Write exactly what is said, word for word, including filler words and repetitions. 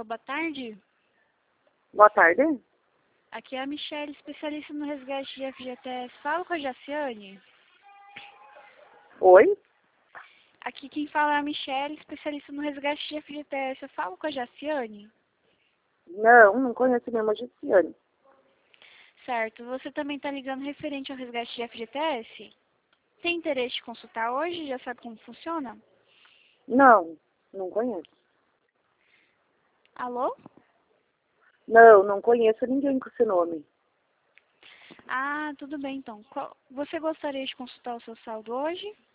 boa tarde. Boa tarde. Aqui é a Michelle, especialista no resgate de F G T S. Fala com a Jaciane. Oi? Aqui quem fala é a Michelle, especialista no resgate de F G T S. Eu falo com a Jaciane? Não, não conheço nenhuma Jaciane. Certo. Você também está ligando referente ao resgate de F G T S? Tem interesse de consultar hoje? Já sabe como funciona? Não, não conheço. Alô? Não, não conheço ninguém com esse nome. Ah, tudo bem então. Qual... Você gostaria de consultar o seu saldo hoje?